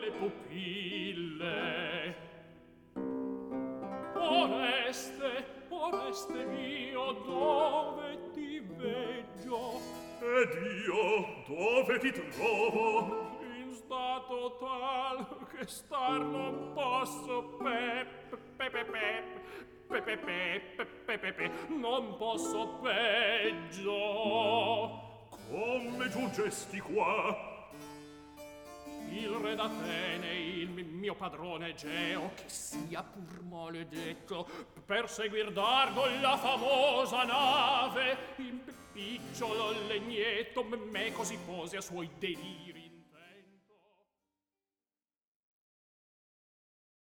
le pupille. Oreste mio, dove ti veggio? Ed io dove ti trovo? In stato tal che star non posso, non posso peggio. Come giungesti qua? Il re d'Atene, il mio padrone Geo, che sia pur maledetto, per seguir d'argo la famosa nave, in picciolo legnetto me così pose a suoi deliri.